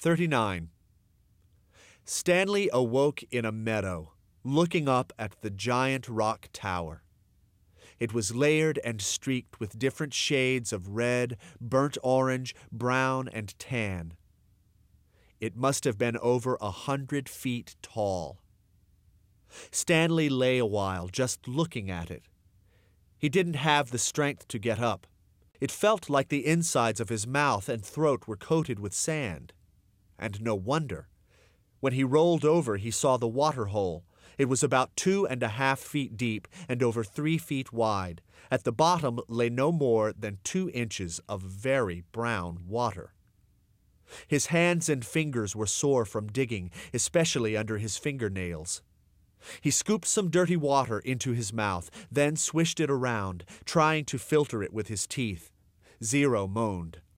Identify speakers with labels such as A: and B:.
A: 39. Stanley awoke in a meadow, looking up at the giant rock tower. It was layered and streaked with different shades of red, burnt orange, brown, and tan. It must have been over 100 feet tall. Stanley lay a while, just looking at it. He didn't have the strength to get up. It felt like the insides of his mouth and throat were coated with sand. And no wonder. When he rolled over, he saw the water hole. It was about 2.5 feet deep and over 3 feet wide. At the bottom lay no more than 2 inches of very brown water. His hands and fingers were sore from digging, especially under his fingernails. He scooped some dirty water into his mouth, then swished it around, trying to filter it with his teeth. Zero moaned.